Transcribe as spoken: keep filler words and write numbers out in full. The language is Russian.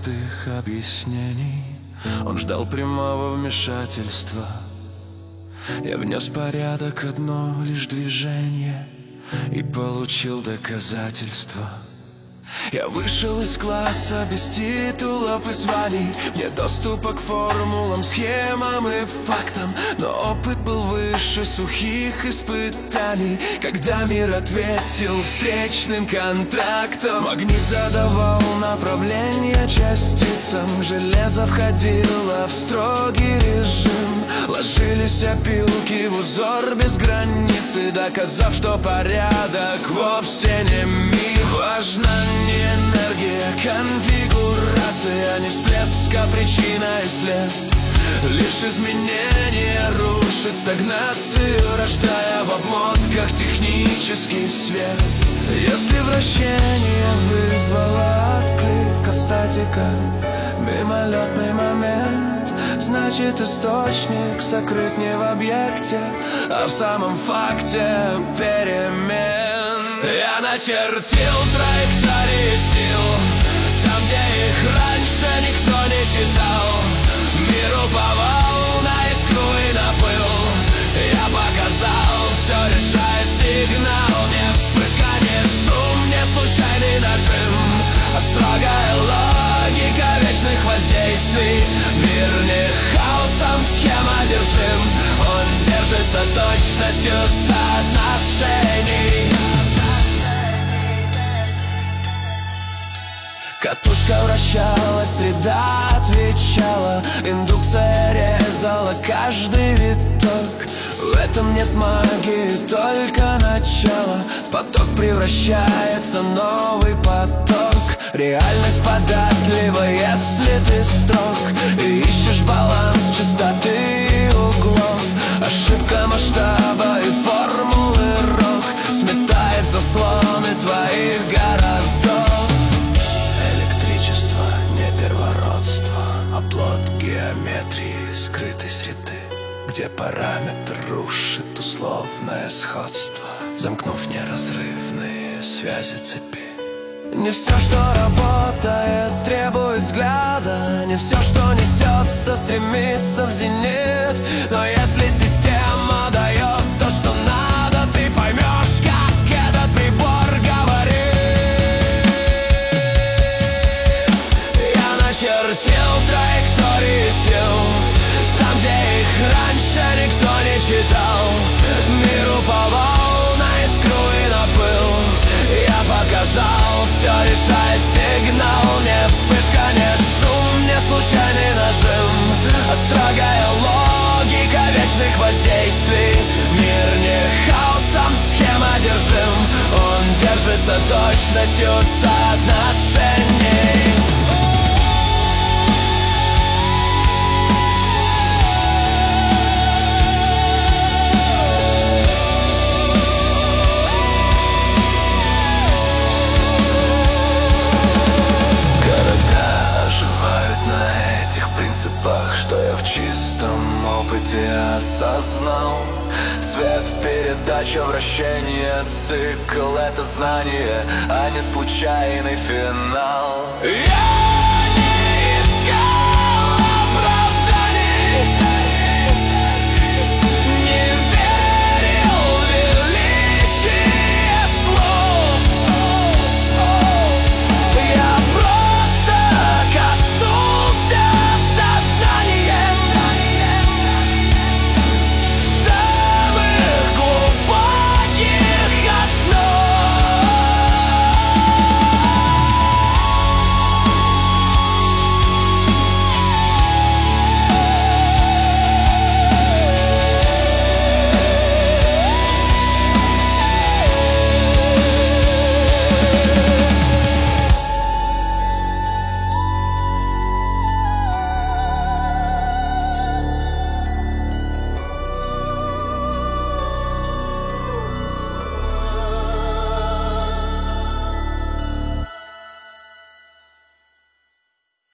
простых объяснений. Он ждал прямого вмешательства. Я внес порядок, одно лишь движение, и получил доказательства. Я вышел из класса без титулов и званий. Мне доступа к формулам, схемам и фактам. Но опыт был выше сухих испытаний, когда мир ответил встречным контрактом. Магнит задавал направление частицам, железо входило в строгий режим. Ложились опилки в узор без границы, доказав, что порядок вовсе не миф. Важна не энергия, конфигурация, а не всплеск, а причина и след. Лишь изменение рушит стагнацию, рождая в обмотках технический свет. Если вращение вызвало отклик, а статика мимолетный момент, значит источник сокрыт не в объекте, а в самом факте перемен. Я начертил траектории сил там, где их раньше никто не читал. Мир уповал на искру и на пыл. Я показал, все решает сигнал. Не вспышка, не шум, не случайный нажим, а строгая логика вечных воздействий. Мир не хаосом, схема держим. Он держится точностью соотношений. Катушка вращалась, среда отвечала, индукция резала каждый виток. В этом нет магии, только начало. В поток превращается новый поток. Реальность податлива, если ты строг и ищешь баланс частоты и углов. Ошибка масштаба и формулы рок сметает заслоны твоих городов. Электричество не первородство, а плод геометрии скрытой среды, где параметр рушит условное сходство, замкнув неразрывные связи цепи. Не все, что работает, требует взгляда. Не все, что несется, стремится в зенит. Но если система дает то, что надо, ты поймешь, как этот прибор говорит. Я начертил траектории сил там, где их раньше никто не читал. Мир уповал на искру и на пыл. Я показал, все решает сигнал. Не вспышка, не шум, не случайный нажим, а строгая логика вечных воздействий. Мир не хаосом, схема держим. Он держится точностью соотношений. Что я в чистом опыте осознал. Свет, передача, вращение, цикл — это знание, а не случайный финал. Я